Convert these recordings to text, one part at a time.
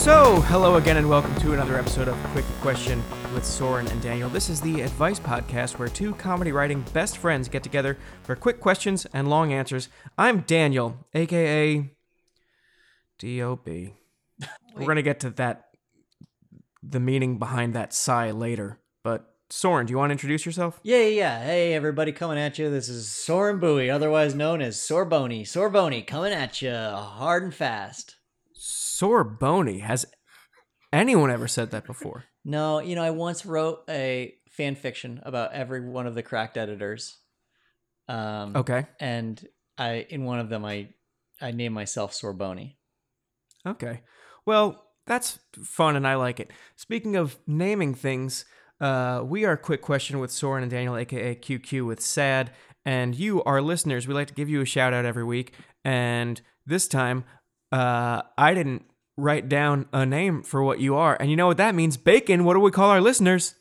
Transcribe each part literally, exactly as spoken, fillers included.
So, hello again and welcome to another episode of Quick Question with Soren and Daniel. This is the advice podcast where two comedy writing best friends get together for quick questions and long answers. I'm Daniel, aka D O B. We're going to get to that, the meaning behind that sigh later. But Soren, do you want to introduce yourself? Yeah, yeah, yeah. Hey, everybody coming at you. This is Soren Bowie, otherwise known as Sorboni. Sorboni coming at you hard and fast. Sorboni. Has anyone ever said that before? No, you know, I once wrote a fan fiction about every one of the Cracked editors. Um, Okay. And I, in one of them, I, I named myself Sorboni. Okay. Well, that's fun and I like it. Speaking of naming things, uh, we are Quick Question with Soren and Daniel, aka Q Q with Sad. And you, our listeners, we like to give you a shout out every week. And this time, uh, I didn't write down a name for what you are. And you know what that means? Bacon, what do we call our listeners?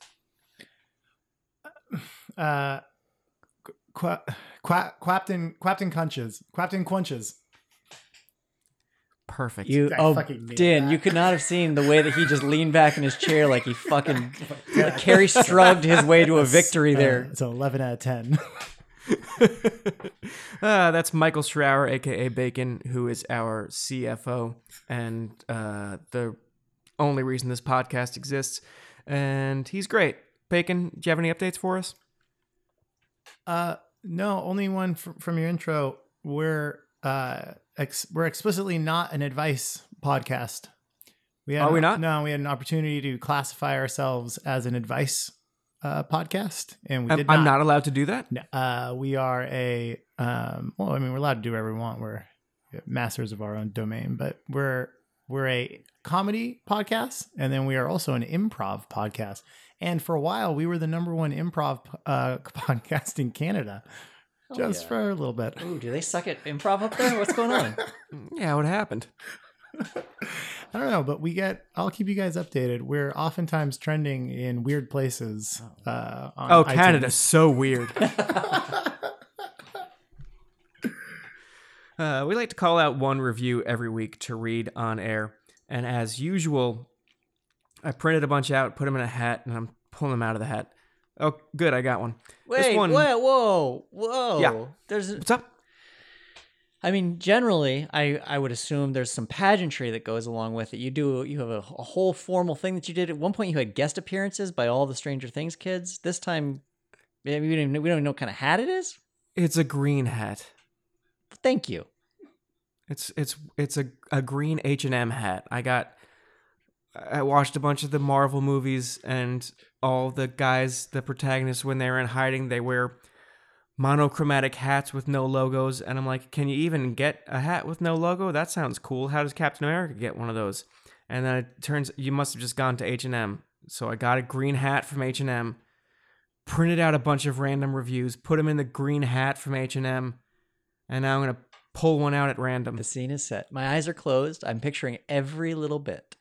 Uh, qu- qu- Quapton, Quapton Cunches. Quapton Quunches. Perfect. You, I oh, fucking nailed Dan, that. you could not have seen the way that he just leaned back in his chair like he fucking, like Harry Strugged his way to a victory there. Uh, it's an eleven out of ten. uh, that's Michael Schrower, aka Bacon, who is our C F O and uh, the only reason this podcast exists. And he's great. Bacon, do you have any updates for us? Uh, no, only one fr- from your intro. We're uh, ex- we're explicitly not an advice podcast. We had Are we an- not? No, we had an opportunity to classify ourselves as an advice uh, podcast, and we I'm, did I'm not. not allowed to do that? No, Uh, we are a um. Well, I mean, we're allowed to do whatever we want. We're masters of our own domain, but we're we're a comedy podcast, and then we are also an improv podcast. And for a while, we were the number one improv uh, podcast in Canada, Hell just yeah. for a little bit. Ooh, do they suck at improv up there? What's going on? Yeah, what happened? I don't know, but we get. I'll keep you guys updated. We're oftentimes trending in weird places. Uh, on Oh, iTunes. Canada's so weird. uh, we like to call out one review every week to read on air. And as usual, I printed a bunch out, put them in a hat, and I'm pulling them out of the hat. Oh, good, I got one. This Wait, one- wait, whoa, whoa. Yeah. There's, What's up? I mean, generally, I, I would assume there's some pageantry that goes along with it. You do, you have a, a whole formal thing that you did. At one point, you had guest appearances by all the Stranger Things kids. This time, yeah, we don't even, we don't even know what kind of hat it is. It's a green hat. Thank you. It's it's it's a, a green H and M hat. I got I watched a bunch of the Marvel movies, and all the guys, the protagonists, when they're in hiding, they wear monochromatic hats with no logos, and I'm like, can you even get a hat with no logo? That sounds cool. How does Captain America get one of those? And then it turns you must have just gone to H and M. So I got a green hat from H and M, printed out a bunch of random reviews, put them in the green hat from H and M, and now I'm going to pull one out at random. The scene is set. My eyes are closed. I'm picturing every little bit.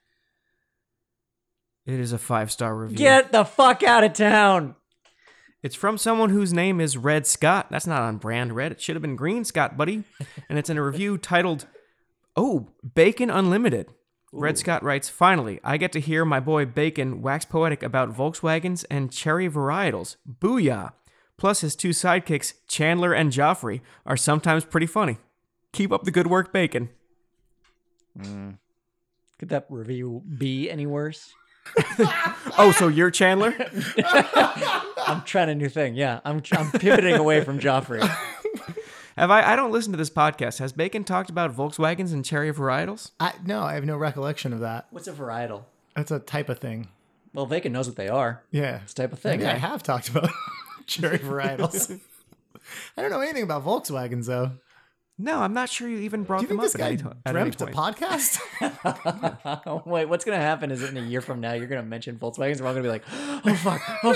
It is a five-star review. Get the fuck out of town. It's from someone whose name is Red Scott. That's not on brand red. It should have been Green Scott, buddy. And it's in a review titled, Oh, Bacon Unlimited. Ooh. Red Scott writes, finally, I get to hear my boy Bacon wax poetic about Volkswagens and cherry varietals. Booyah. Plus his two sidekicks, Chandler and Joffrey, are sometimes pretty funny. Keep up the good work, Bacon. Mm. Could that review be any worse? Oh, so you're Chandler? I'm trying a new thing. Yeah, I'm I'm pivoting away from Joffrey. Have I? I don't listen to this podcast. Has Bacon talked about Volkswagens and cherry varietals? I no, I have no recollection of that. What's a varietal? That's a type of thing. Well, Bacon knows what they are. Yeah, It's a type of thing. Maybe I have talked about cherry varietals. I don't know anything about Volkswagens though. No, I'm not sure you even brought Do you them think this up guy at any, to- at any dreamt a point. podcast? Wait, what's gonna happen is in a year from now you're gonna mention Volkswagens and we're all gonna be like, oh fuck, oh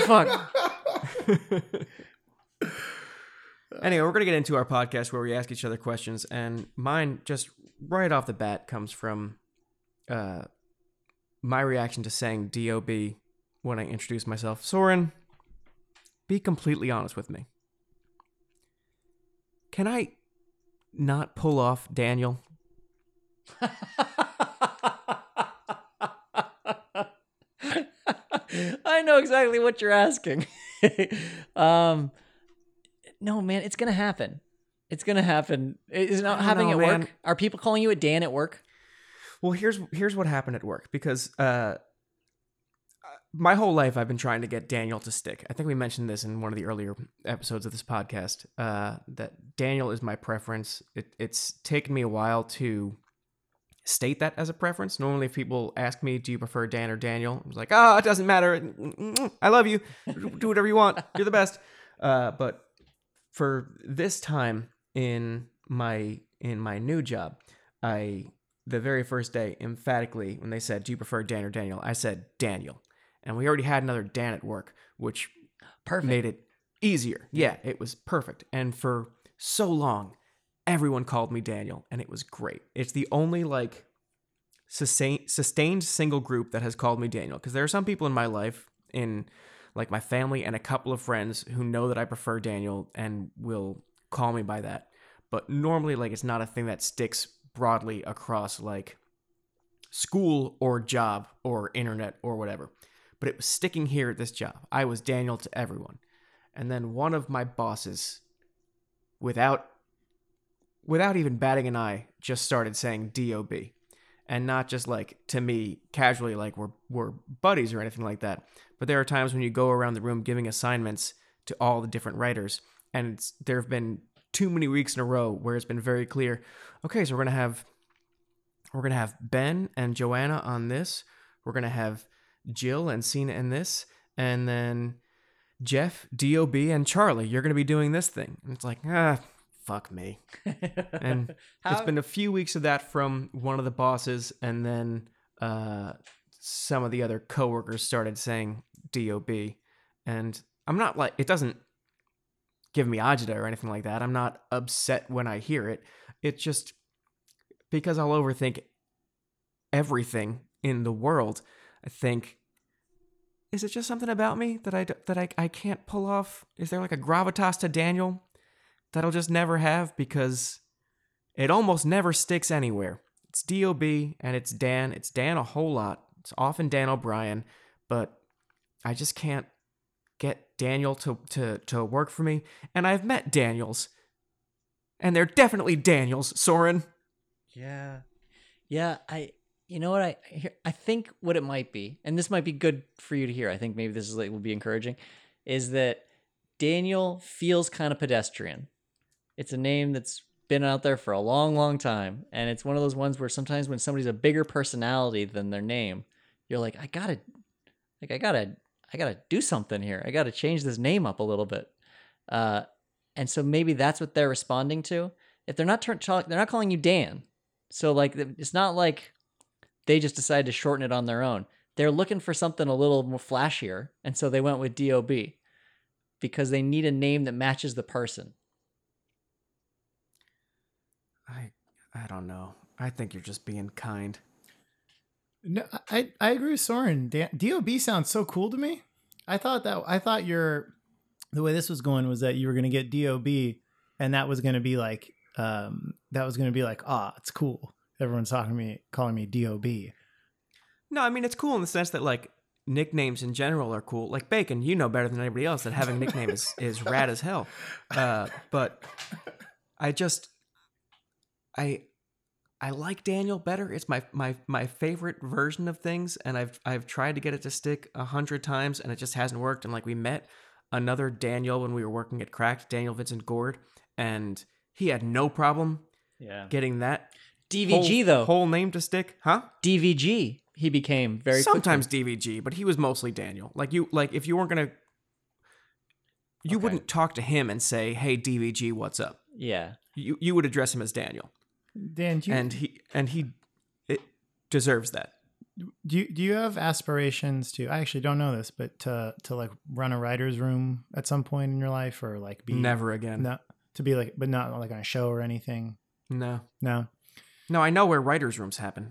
fuck. Anyway, we're going to get into our podcast where we ask each other questions, and mine just right off the bat comes from uh, my reaction to saying D O B when I introduce myself. Soren, be completely honest with me. Can I not pull off Daniel? I know exactly what you're asking. um, no, man, it's gonna happen. It's gonna happen. Is it not I don't happening know, at man. work? Are people calling you a Dan at work? Well, here's here's what happened at work because uh, my whole life I've been trying to get Daniel to stick. I think we mentioned this in one of the earlier episodes of this podcast. Uh, that Daniel is my preference. It, it's taken me a while to state that as a preference. Normally, if people ask me, "Do you prefer Dan or Daniel?" I was like, "Oh, it doesn't matter. I love you. Do whatever you want. You're the best." Uh, but for this time in my in my new job, I the very first day emphatically when they said, "Do you prefer Dan or Daniel?" I said Daniel, and we already had another Dan at work, which Perfect. made it easier. Yeah, it was perfect. And for so long, everyone called me Daniel, and it was great. It's the only like sustain, sustained single group that has called me Daniel, because there are some people in my life, in like my family and a couple of friends, who know that I prefer Daniel and will call me by that. But normally, like, it's not a thing that sticks broadly across like school or job or internet or whatever. But it was sticking here at this job. I was Daniel to everyone. And then one of my bosses, without without even batting an eye, just started saying D O B. And not just like to me casually, like we're we're buddies or anything like that. But there are times when you go around the room giving assignments to all the different writers, and it's, there have been too many weeks in a row where it's been very clear. Okay, so we're gonna have we're gonna have Ben and Joanna on this. We're gonna have Jill and Cena in this, and then Jeff, D O B, and Charlie. You're gonna be doing this thing. And it's like, ah, fuck me. And How- it's been a few weeks of that from one of the bosses, and then uh, some of the other coworkers started saying D O B. And I'm not like, it doesn't give me agita or anything like that. I'm not upset when I hear it. It's just because I'll overthink everything in the world. I think, is it just something about me that I, that I, I can't pull off? Is there like a gravitas to Daniel that I'll just never have, because it almost never sticks anywhere? It's D O B and it's Dan. It's Dan a whole lot. It's often Dan O'Brien, but I just can't get Daniel to, to, to work for me. And I've met Daniels, and they're definitely Daniels, Soren. Yeah. Yeah, I you know what I here- I think what it might be, and this might be good for you to hear. I think maybe this is like will be encouraging, is that Daniel feels kind of pedestrian. It's a name that's been out there for a long, long time, and it's one of those ones where sometimes when somebody's a bigger personality than their name, you're like, I got to like I got to I got to do something here. I got to change this name up a little bit. Uh and so maybe that's what they're responding to. If they're not turn, they're not calling you Dan. So like it's not like they just decided to shorten it on their own. They're looking for something a little more flashier, and so they went with D O B because they need a name that matches the person. I I don't know. I think you're just being kind. No, I, I agree with Soren. Dan- D O B sounds so cool to me. I thought that I thought your the way this was going was that you were going to get D O B, and that was going to be like um that was going to be like, ah, it's cool. Everyone's talking to me, calling me D O B. No, I mean, it's cool in the sense that like nicknames in general are cool. Like Bacon, you know better than anybody else that having a nickname is, is rad as hell. Uh, but I just I I like Daniel better. It's my my my favorite version of things, and I've I've tried to get it to stick a hundred times, and it just hasn't worked. And like we met another Daniel when we were working at Cracked, Daniel Vincent Gord, and he had no problem Yeah. getting that D V G whole, though. whole name to stick, huh? D V G he became very Sometimes quickly. D V G, but he was mostly Daniel. Like you, like if you weren't gonna, you Okay. wouldn't talk to him and say, "Hey, D V G, what's up?" Yeah. You you would address him as Daniel, Dan, do you, and he and he it deserves that. do you do you have aspirations to? I actually don't know this, but to to like run a writer's room at some point in your life, or like be Never again. no to be like, but not like on a show or anything. No, No. no. I know where writers' rooms happen.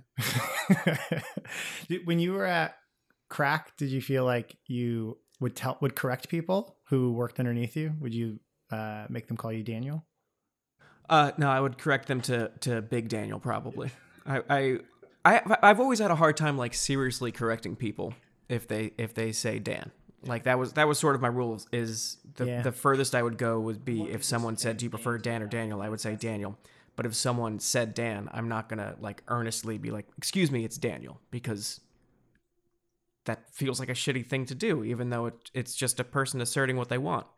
When you were at Crack, did you feel like you would tell would correct people who worked underneath you? Would you uh, make them call you Daniel? Uh, no, I would correct them to to Big Daniel probably. I I I I've always had a hard time like seriously correcting people if they if they say Dan. Like that was that was sort of my rules. Is the Yeah. the furthest I would go would be if someone said, "Do you prefer Dan or Daniel?" I would say Daniel. But if someone said Dan, I'm not gonna like earnestly be like, "Excuse me, it's Daniel," because that feels like a shitty thing to do, even though it, it's just a person asserting what they want.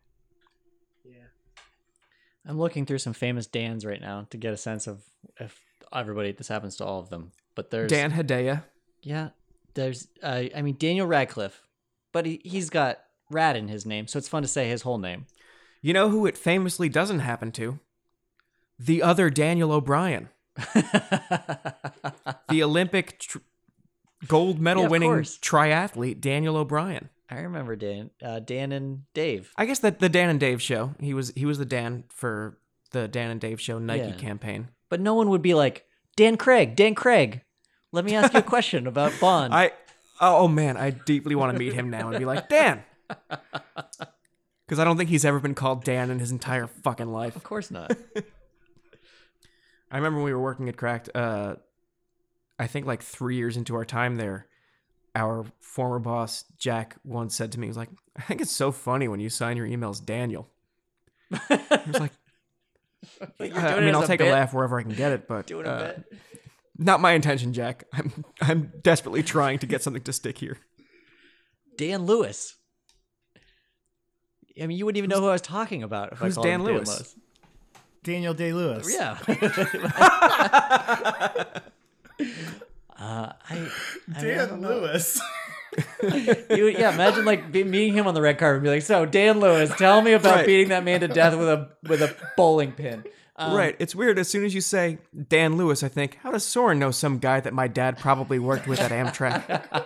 I'm looking through some famous Dans right now to get a sense of if everybody, this happens to all of them. But there's Dan Hedaya. Yeah, there's. Uh, I mean, Daniel Radcliffe, but he he's got Rad in his name, so it's fun to say his whole name. You know who it famously doesn't happen to? The other Daniel O'Brien, the Olympic tr- gold medal Yeah, of winning course. triathlete Daniel O'Brien. I remember Dan, uh, Dan and Dave. I guess that the Dan and Dave show. He was he was the Dan for the Dan and Dave show Nike Yeah. campaign. But no one would be like, Dan Craig, Dan Craig, let me ask you a question about Bond. I oh man, I deeply want to meet him now and be like, Dan. Because I don't think he's ever been called Dan in his entire fucking life. Of course not. I remember when we were working at Cracked, uh, I think like three years into our time there, our former boss, Jack, once said to me, he was like, I think it's so funny when you sign your emails Daniel. I was like, Like, I, I mean, I'll take a laugh wherever I can get it, but Doing a uh, bit. not my intention, Jack. I'm I'm desperately trying to get something to stick here. Dan Lewis. I mean, you wouldn't even know who I was talking about if Who's I called Dan him Lewis? Dan Lewis. Daniel Day-Lewis. Yeah. uh, I, I mean, I Dan don't know. Lewis. You, yeah, imagine like be, meeting him on the red carpet and be like, "So, Dan Lewis, tell me about Right. beating that man to death with a with a bowling pin." Um, Right. It's weird. As soon as you say Dan Lewis, I think, how does Soren know some guy that my dad probably worked with at Amtrak?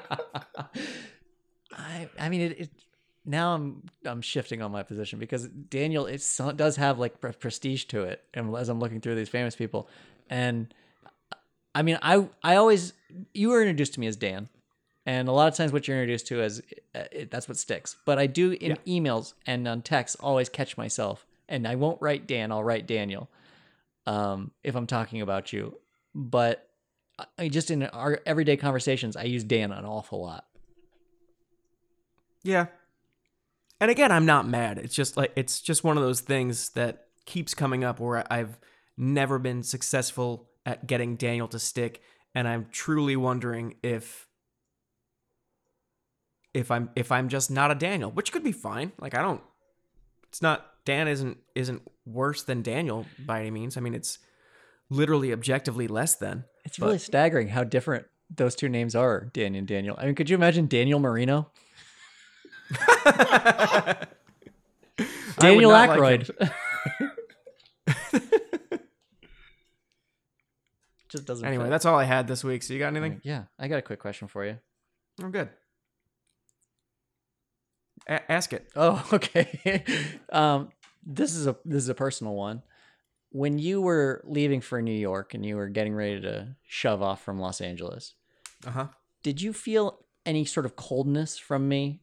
I I mean, it, it. Now I'm I'm shifting on my position because Daniel it so- does have like pre- prestige to it, and as I'm looking through these famous people, and I mean, I I always you were introduced to me as Dan. And a lot of times what you're introduced to as uh, it, that's what sticks. But I do in emails and on text always catch myself. And I won't write Dan, I'll write Daniel um, if I'm talking about you. But I just in our everyday conversations, I use Dan an awful lot. Yeah. And again, I'm not mad. It's just like it's just one of those things that keeps coming up where I've never been successful at getting Daniel to stick, and I'm truly wondering if if I'm if I'm just not a Daniel, which could be fine. Like I don't it's not Dan isn't isn't worse than Daniel by any means. I mean, it's literally objectively less than. It's but- really staggering how different those two names are, Dan and Daniel. I mean, could you imagine Daniel Marino? I would Daniel not like Aykroyd. Just doesn't Anyway, fit. that's all I had this week. So you got anything? Yeah, I got a quick question for you. I'm good. A- ask it. Oh, okay. um, this is a this is a personal one. When you were leaving for New York and you were getting ready to shove off from Los Angeles, Uh huh. did you feel any sort of coldness from me,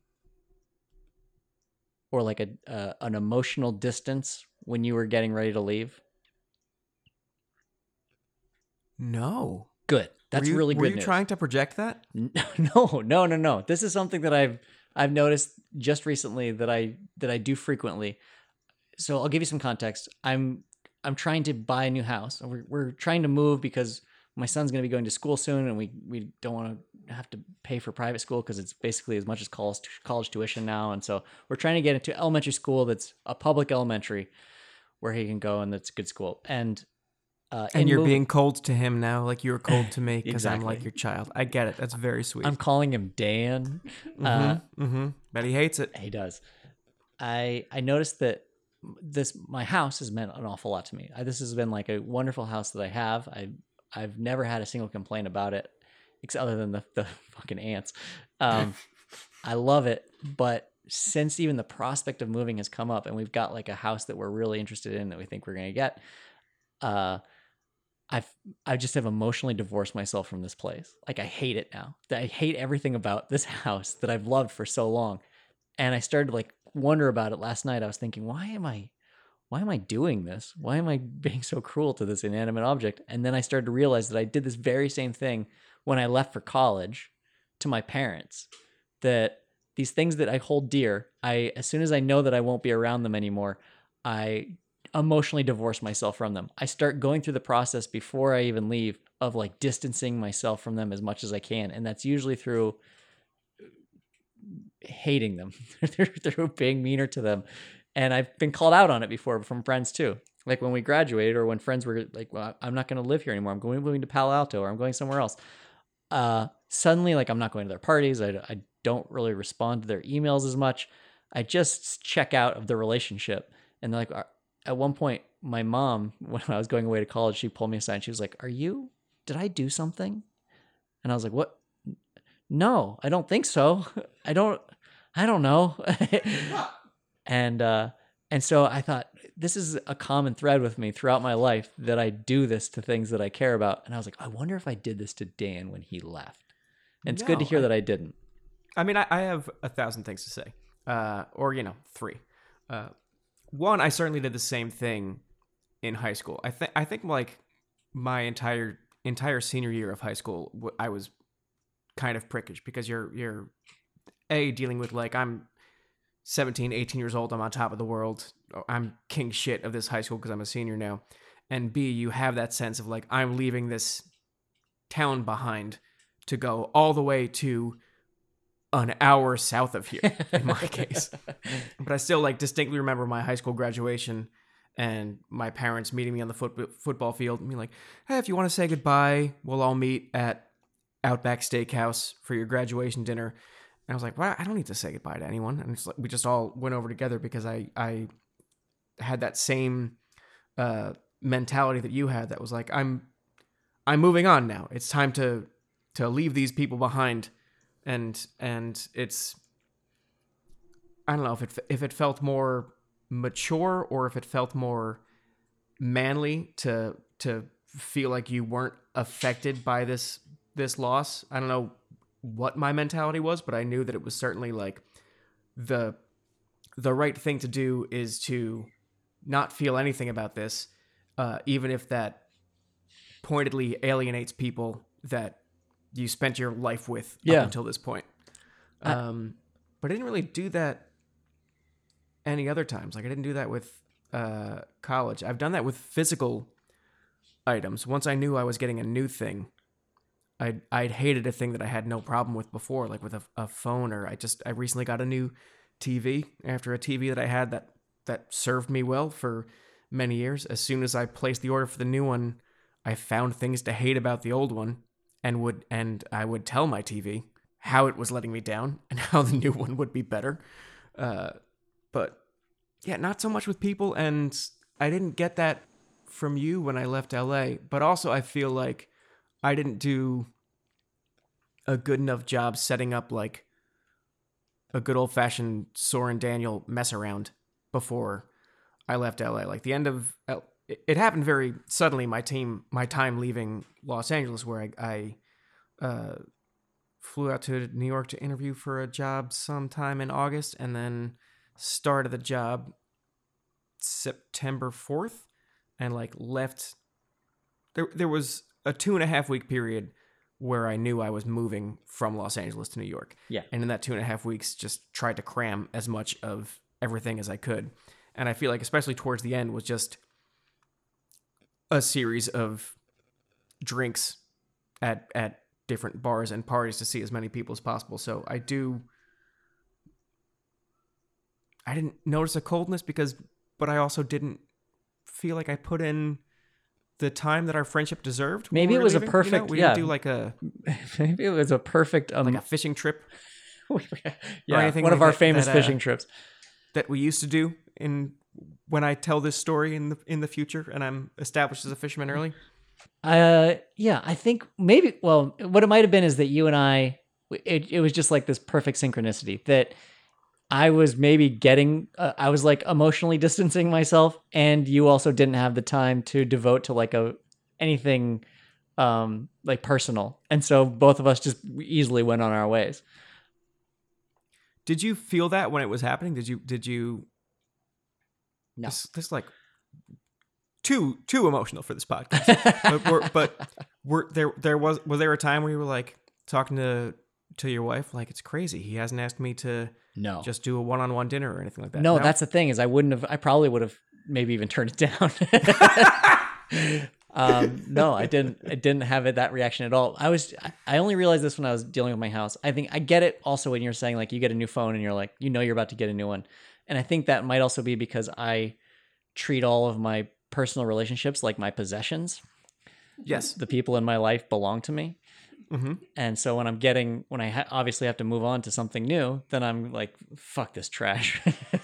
or like a uh, an emotional distance when you were getting ready to leave? No. Good. That's were you, really were good you news. trying to project that? No, no, no, no. This is something that I've I've noticed just recently that I that I do frequently. So I'll give you some context. I'm I'm trying to buy a new house. We're we're trying to move because my son's going to be going to school soon, and we we don't want to have to pay for private school because it's basically as much as college college tuition now. And so we're trying to get into elementary school that's a public elementary where he can go and that's a good school. And uh, And in you're moving- being cold to him now, like you were cold to me because I'm like Exactly. your child. I get it. That's very sweet. I'm calling him Dan. mm-hmm, Uh, mm-hmm. Bet he hates it. He does. I I noticed that this my house has meant an awful lot to me. I, this has been like a wonderful house that I have. I I've never had a single complaint about it, except other than the the fucking ants. Um, I love it, but since even the prospect of moving has come up, and we've got like a house that we're really interested in that we think we're gonna get, uh, I've I just have emotionally divorced myself from this place. Like I hate it now. I hate everything about this house that I've loved for so long. And I started to like wonder about it last night. I was thinking, why am I why am I doing this? Why am I being so cruel to this inanimate object? And then I started to realize that I did this very same thing when I left for college to my parents. that these things that I hold dear, I as soon as I know that I won't be around them anymore, I emotionally divorce myself from them. I start going through the process before I even leave of like distancing myself from them as much as I can. And that's usually through hating them, through being meaner to them. And I've been called out on it before from friends too. Like when we graduated or when friends were like, well, I'm not going to live here anymore. I'm going moving to Palo Alto or I'm going somewhere else. Uh, suddenly, like I'm not going to their parties. I, I don't really respond to their emails as much. I just check out of the relationship. And like at one point, my mom, when I was going away to college, she pulled me aside and she was like, are you, did I do something? And I was like, what? No, I don't think so. I don't, I don't know. and, uh, and so I thought this is a common thread with me throughout my life that I do this to things that I care about. And I was like, I wonder if I did this to Dan when he left. And it's No, good to hear I, that I didn't. I mean, I, I have a thousand things to say, uh, or, you know, three. Uh, one, I certainly did the same thing in high school. I think, I think like my entire, entire senior year of high school, w- I was kind of prickish because you're, you're a dealing with like, I'm seventeen, eighteen years old. I'm on top of the world. I'm king shit of this high school because I'm a senior now. And B, you have that sense of like, I'm leaving this town behind to go all the way to an hour south of here, in my case. But I still like distinctly remember my high school graduation and my parents meeting me on the foot- football field and being like, hey, if you want to say goodbye, we'll all meet at Outback Steakhouse for your graduation dinner. And I was like, well, I don't need to say goodbye to anyone. And it's like, we just all went over together because I, I had that same uh, mentality that you had that was like, I'm I'm moving on now. It's time to to leave these people behind. And and it's, I don't know if it if it felt more mature or if it felt more manly to to feel like you weren't affected by this this loss. I don't know what my mentality was, but I knew that it was certainly like the the right thing to do is to not feel anything about this, uh, even if that pointedly alienates people that you spent your life with Yeah. up until this point. Um, I, but I didn't really do that any other times. Like I didn't do that with uh, college. I've done that with physical items. Once I knew I was getting a new thing, I'd, I'd hated a thing that I had no problem with before, like with a, a phone, or I just, I recently got a new T V after a T V that I had that, that served me well for many years. As soon as I placed the order for the new one, I found things to hate about the old one and would, and I would tell my T V how it was letting me down and how the new one would be better. Uh, but yeah, not so much with people. And I didn't get that from you when I left L A, but also I feel like I didn't do a good enough job setting up like a good old fashioned Soren Daniel mess around before I left L A. Like the end of it happened very suddenly. My team, my time leaving Los Angeles, where I, I uh, flew out to New York to interview for a job sometime in August, and then started the job September fourth, and like left. There, there was a two and a half week period where I knew I was moving from Los Angeles to New York. Yeah. And in that two and a half weeks, just tried to cram as much of everything as I could. And I feel like, especially towards the end, was just a series of drinks at at different bars and parties to see as many people as possible. So I do... I didn't notice a coldness because... But I also didn't feel like I put in the time that our friendship deserved. Maybe it was leaving. a perfect, you know, we yeah. didn't do like a Maybe it was a perfect, um, like a fishing trip. yeah, anything one like of our that- famous that, uh, fishing trips. that we used to do in when I tell this story in the in the future and I'm established as a fisherman early. Uh, yeah, I think maybe. Well, what it might have been is that you and I, it it was just like this perfect synchronicity that I was maybe getting, uh, I was like emotionally distancing myself, and you also didn't have the time to devote to like a anything, um, like personal, and so both of us just easily went on our ways. Did you feel that when it was happening? Did you did you? No. This, this like too too emotional for this podcast. but we're, but were there there was was there a time where you were like talking to to your wife like it's crazy? He hasn't asked me to No. just do a one-on-one dinner or anything like that. No, that's the thing is I wouldn't have, I probably would have maybe even turned it down. um, no, I didn't, I didn't have it, that reaction at all. I was, I only realized this when I was dealing with my house. I think I get it also when you're saying like you get a new phone and you're like, you know, you're about to get a new one. And I think that might also be because I treat all of my personal relationships like my possessions. Yes. The people in my life belong to me. Mm-hmm. And so when I'm getting, when I ha- obviously have to move on to something new, then I'm like, fuck this trash.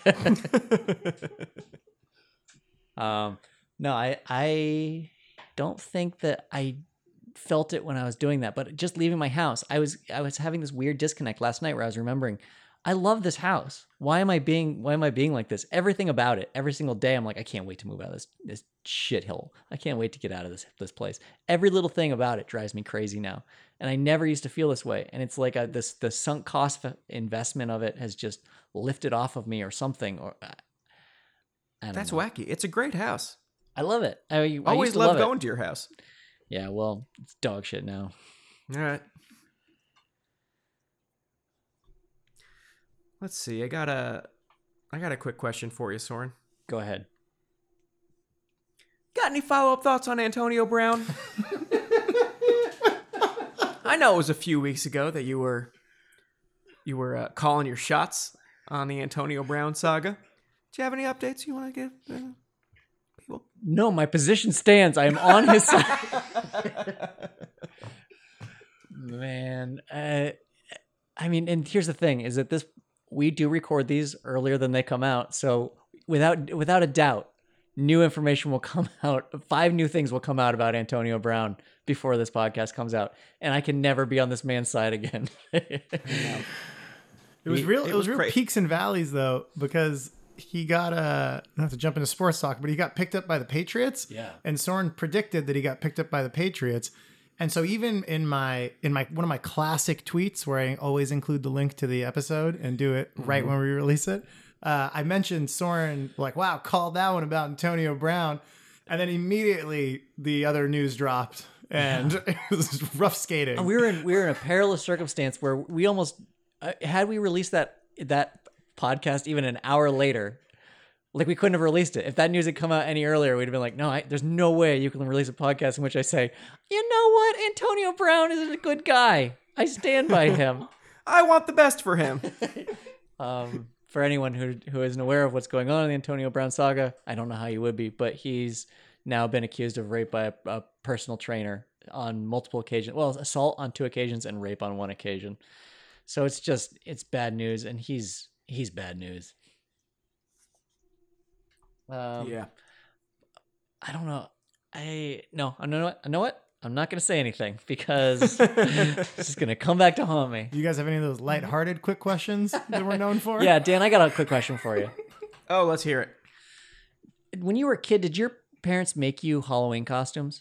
um, no, I, I don't think that I felt it when I was doing that, but just leaving my house, I was, I was having this weird disconnect last night where I was remembering, I love this house. Why am I being, why am I being like this? Everything about it, every single day, I'm like, I can't wait to move out of this, this shithole. I can't wait to get out of this, this place. Every little thing about it drives me crazy now. And I never used to feel this way. And it's like a, this, the sunk cost investment of it has just lifted off of me or something. Or I don't That's know. wacky. It's a great house. I love it. I, I Always used to love love going it. to your house. Yeah, well, it's dog shit now. All right. Let's see. I got a, I got a quick question for you, Soren. Go ahead. Got any follow-up thoughts on Antonio Brown? I know it was a few weeks ago that you were, you were uh, calling your shots on the Antonio Brown saga. Do you have any updates you want to give uh, people? No, my position stands. I am on his side. Man, uh, I mean, and here's the thing: is that this we do record these earlier than they come out, so without without a doubt, new information will come out. Five new things will come out about Antonio Brown before this podcast comes out, and I can never be on this man's side again. It was real. It, it was was real cra- peaks and valleys though, because he got uh not to jump into sports talk, but he got picked up by the Patriots. Yeah. And Soren predicted that he got picked up by the Patriots. And so even in my in my one of my classic tweets where I always include the link to the episode and do it right Mm-hmm. when we release it, uh, I mentioned Soren like, wow, called that one about Antonio Brown, and then immediately the other news dropped, and it was rough skating. we were in we were in a perilous circumstance where we almost uh, had we released that that podcast even an hour later, like we couldn't have released it if that news had come out any earlier. We'd have been like, no, I, there's no way you can release a podcast in which I say, you know what, Antonio Brown is a good guy. I stand by him. I want the best for him. Um, for anyone who who isn't aware of what's going on in the Antonio Brown saga, I don't know how you would be, but he's now been accused of rape by a, a personal trainer on multiple occasions. Well, assault on two occasions and rape on one occasion. So it's just it's bad news, and he's he's bad news. Um, Yeah. I don't know. I no. I know what. I know what. I'm not going to say anything because it's just going to come back to haunt me. Do you guys have any of those lighthearted quick questions that we're known for? Yeah, Dan, I got a quick question for you. Oh, let's hear it. When you were a kid, did your parents make you Halloween costumes?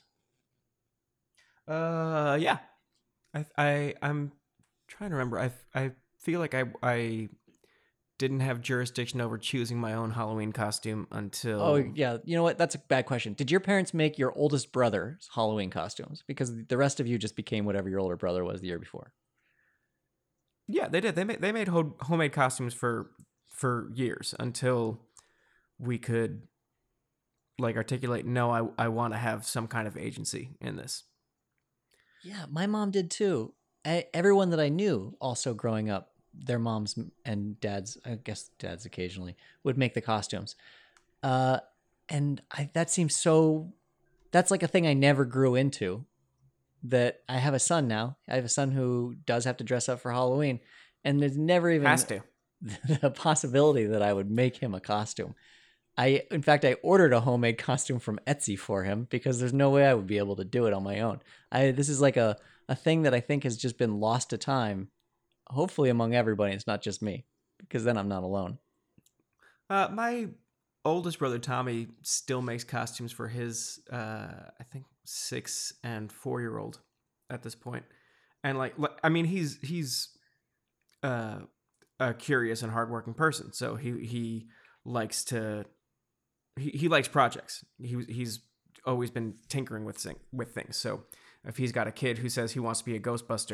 Uh, yeah. I I I'm trying to remember. I I feel like I I didn't have jurisdiction over choosing my own Halloween costume until. Oh, yeah. You know what? That's a bad question. Did your parents make your oldest brother's Halloween costumes? Because the rest of you just became whatever your older brother was the year before. Yeah, they did. They made they made ho- homemade costumes for for years until we could like articulate. No, I I want to have some kind of agency in this. Yeah, my mom did too. I, everyone that I knew also growing up, their moms and dads, I guess dads occasionally, would make the costumes. Uh, and I, that seems so, that's like a thing I never grew into. That I have a son now. I have a son who does have to dress up for Halloween. And there's never even Has to. the possibility that I would make him a costume. I, in fact, I ordered a homemade costume from Etsy for him because there's no way I would be able to do it on my own. I, this is like a, a thing that I think has just been lost to time. Hopefully among everybody, it's not just me, because then I'm not alone. Uh, my oldest brother Tommy still makes costumes for his, uh, I think six and four year old at this point, and like, like I mean, he's he's uh, a curious and hardworking person, so he he likes to he, he likes projects. He he's always been tinkering with thing, with things. So if he's got a kid who says he wants to be a Ghostbuster,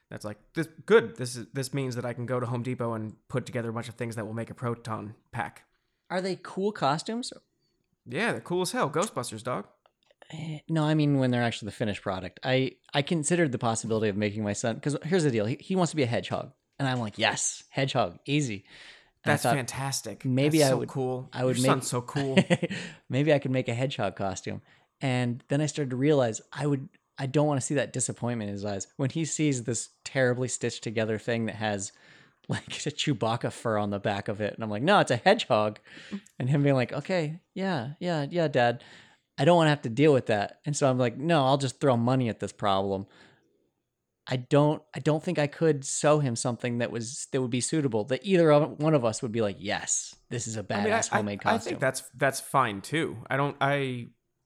That's like this good. This is this means that I can go to Home Depot and put together a bunch of things that will make a proton pack. Are they cool costumes? Yeah, they're cool as hell. Ghostbusters, dog. Eh, No, I mean when they're actually the finished product. I I considered the possibility of making my son, because here's the deal. He, he wants to be a hedgehog, and I'm like, yes, hedgehog, easy. And I That's thought, fantastic. maybe That's I so would- cool. I would Your make- son's so cool. Maybe I could make a hedgehog costume. And then I started to realize I would I don't want to see that disappointment in his eyes when he sees this terribly stitched together thing that has like a Chewbacca fur on the back of it. And I'm like, no, it's a hedgehog. And him being like, okay, yeah, yeah, yeah, Dad. I don't want to have to deal with that. And so I'm like, no, I'll just throw money at this problem. I don't I don't think I could sew him something that was that would be suitable. That either of- one of us would be like, yes, this is a badass I mean, I, homemade I, I costume. think that's that's fine too. I don't I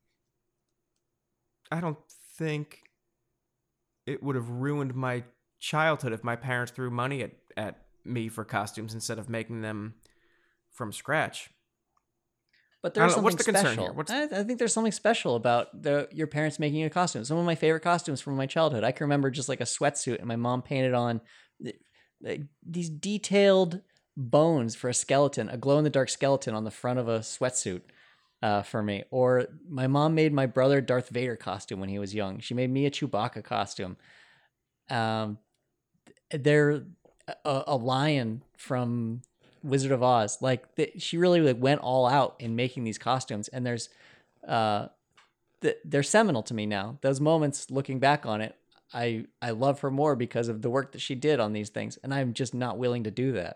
I don't think it would have ruined my childhood if my parents threw money at, at me for costumes instead of making them from scratch. But I there's don't know, what's something the concern special. here? What's- I, I think there's something special about the your parents making you a costume. Some of my favorite costumes from my childhood. I can remember just like a sweatsuit, and my mom painted on th- th- these detailed bones for a skeleton, a glow in the dark skeleton on the front of a sweatsuit uh, for me. Or my mom made my brother Darth Vader costume when he was young. She made me a Chewbacca costume. Um, they're a, a lion from Wizard of Oz. Like the, she really like went all out in making these costumes, and there's uh th- they're seminal to me now. Those moments, looking back on it, I I love her more because of the work that she did on these things, and I'm just not willing to do that.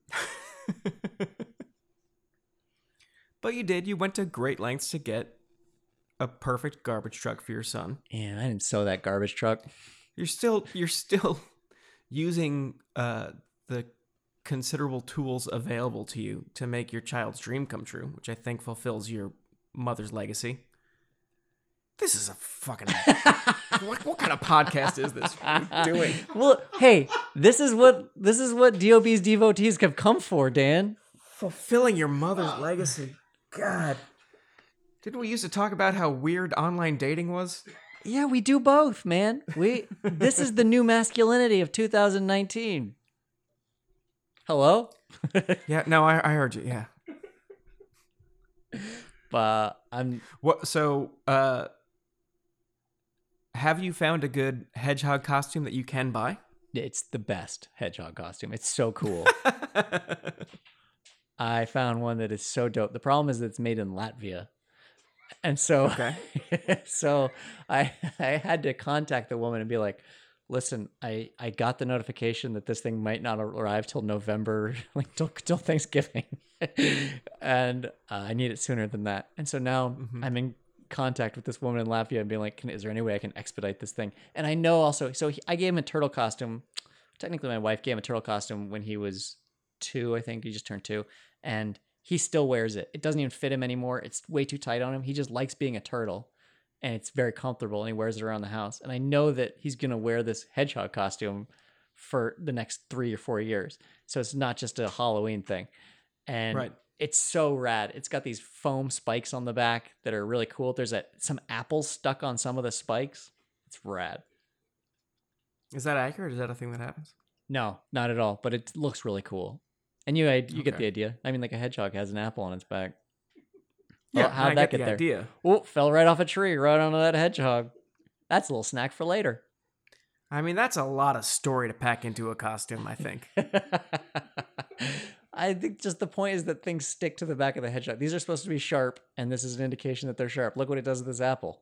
But you did. You went to great lengths to get a perfect garbage truck for your son. And I didn't sew that garbage truck. You're still you're still using uh, the considerable tools available to you to make your child's dream come true, which I think fulfills your mother's legacy. This is a fucking what, what kind of podcast is this? What are you doing? Well, hey, this is what this is what D O B's devotees have come for, Dan. Fulfilling your mother's legacy. God. Didn't we used to talk about how weird online dating was? Yeah, we do both, man. We this is the new masculinity of two thousand nineteen. Hello? Yeah, no, I, I heard you. Yeah. But I'm What? So, uh, have you found a good hedgehog costume that you can buy? it's the best hedgehog costume. It's so cool. I found one that is so dope. The problem is that it's made in Latvia. And so Okay. so I I had to contact the woman and be like, listen, I, I got the notification that this thing might not arrive till November, like till, till Thanksgiving. and uh, I need it sooner than that. And so now Mhm. I'm in contact with this woman in Latvia and being like, Can, is there any way I can expedite this thing? And I know also, so he, I gave him a turtle costume. Technically, my wife gave him a turtle costume when he was two, I think. He just turned two. And he still wears it. It doesn't even fit him anymore. It's way too tight on him. He just likes being a turtle. And it's very comfortable, and he wears it around the house. And I know that he's going to wear this hedgehog costume for the next three or four years. So it's not just a Halloween thing. And Right. it's so rad. It's got these foam spikes on the back that are really cool. There's a, some apples stuck on some of the spikes. It's rad. Is that accurate? Is that a thing that happens? No, not at all. But it looks really cool. And you, you get Okay. the idea. I mean, like a hedgehog has an apple on its back. Yeah, Well, how'd I that get get the there? idea. Oh, fell right off a tree, right onto that hedgehog. That's a little snack for later. I mean, that's a lot of story to pack into a costume, I think. I think just the point is that things stick to the back of the hedgehog. These are supposed to be sharp, and this is an indication that they're sharp. Look what it does with this apple.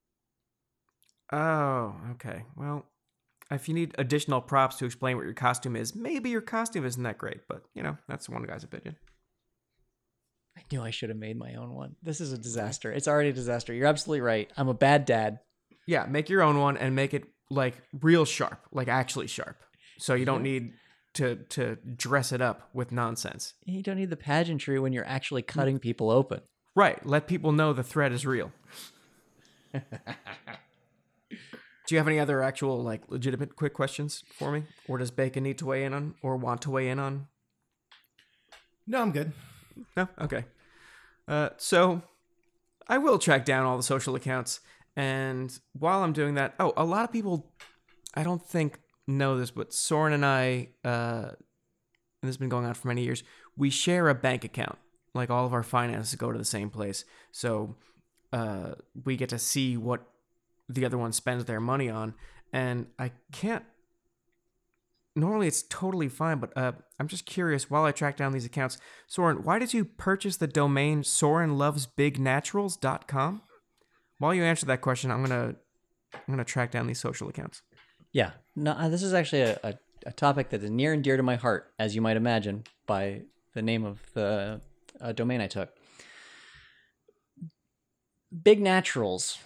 Oh, okay. Well, if you need additional props to explain what your costume is, maybe your costume isn't that great, but, you know, that's one guy's opinion. I knew I should have made my own one. This is a disaster. It's already a disaster. You're absolutely right. I'm a bad dad. Yeah, make your own one and make it, like, real sharp, like actually sharp. So you don't need to to dress it up with nonsense. You don't need the pageantry when you're actually cutting people open. Right. Let people know the threat is real. Do you have any other actual, like, legitimate quick questions for me? Or does Bacon need to weigh in on, or want to weigh in on? No, I'm good. No? Okay. Uh, so, I will track down all the social accounts. And while I'm doing that, oh, a lot of people, I don't think know this, but Soren and I, uh, and this has been going on for many years, we share a bank account. Like all of our finances go to the same place. So uh, we get to see what the other one spends their money on. And I can't, normally it's totally fine, but uh, I'm just curious, while I track down these accounts, Soren, why did you purchase the domain soren loves big naturals dot com? While you answer that question, I'm going to I'm gonna track down these social accounts. Yeah, no, uh, this is actually a, a, a topic that is near and dear to my heart, as you might imagine, by the name of the uh, domain I took. Big Naturals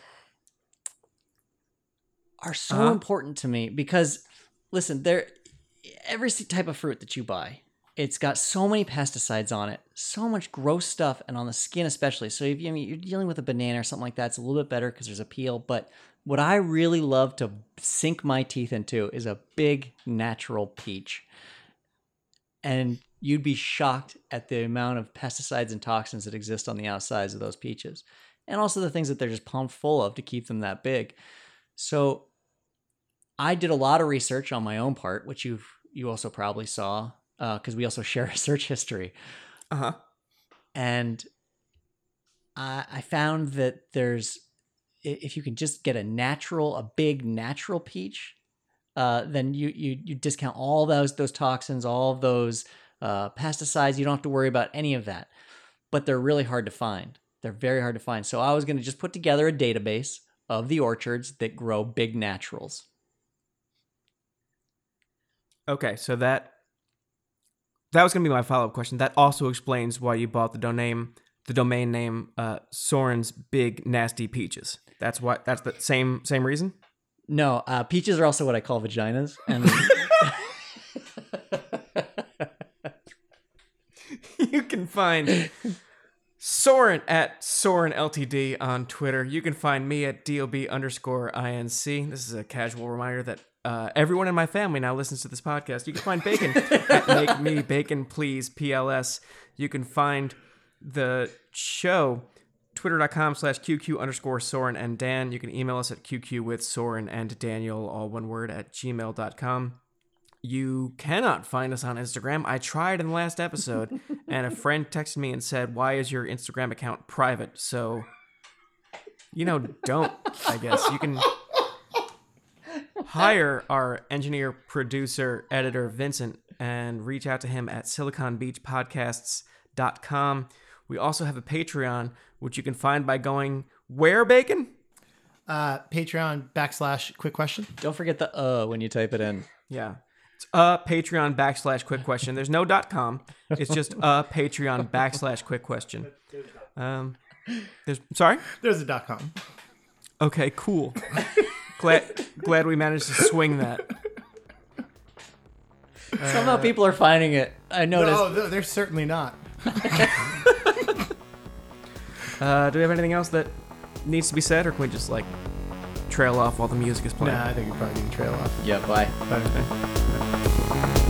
are so Uh-huh. important to me because, listen, they're, every type of fruit that you buy, it's got so many pesticides on it, so much gross stuff, and on the skin especially. So if you, I mean, you're dealing with a banana or something like that, it's a little bit better because there's a peel. But what I really love to sink my teeth into is a big natural peach. And you'd be shocked at the amount of pesticides and toxins that exist on the outsides of those peaches. And also the things that they're just pumped full of to keep them that big. So I did a lot of research on my own part, which you you also probably saw, because uh, we also share a search history. Uh-huh. And I, I found that there's, if you can just get a natural, a big natural peach, uh, then you, you you discount all those those toxins, all of those uh, pesticides. You don't have to worry about any of that. But they're really hard to find. They're very hard to find. So I was going to just put together a database of the orchards that grow big naturals. Okay, so that that was going to be my follow-up question. That also explains why you bought the domain the domain name uh, Soren's Big Nasty Peaches. That's what. That's the same same reason. No, uh, peaches are also what I call vaginas, and You can find Soren at Soren L T D on Twitter. You can find me at D O B underscore INC. This is a casual reminder that uh, everyone in my family now listens to this podcast. You can find Bacon at Make Me Bacon Please P L S. You can find the show twitter.com slash QQ underscore Soren and Dan. You can email us at QQ with Soren and Daniel, all one word, at gmail dot com. You cannot find us on Instagram. I tried in the last episode, and a friend texted me and said, why is your Instagram account private? So, you know, don't, I guess. You can hire our engineer, producer, editor, Vincent, and reach out to him at silicon beach podcasts dot com. We also have a Patreon, which you can find by going where, Bacon? Uh, Patreon backslash quick question. don't forget the uh when you type it in. Yeah. It's a Patreon backslash quick question. There's no dot com. It's just a Patreon backslash quick question. Um, there's sorry? There's a dot com. Okay, cool. glad glad we managed to swing that. Somehow people are finding it. I noticed. No, no, they're certainly not. Uh, do we have anything else that needs to be said, or can we just like trail off while the music is playing? Nah, I think you probably need to trail off. Yeah, bye. Bye.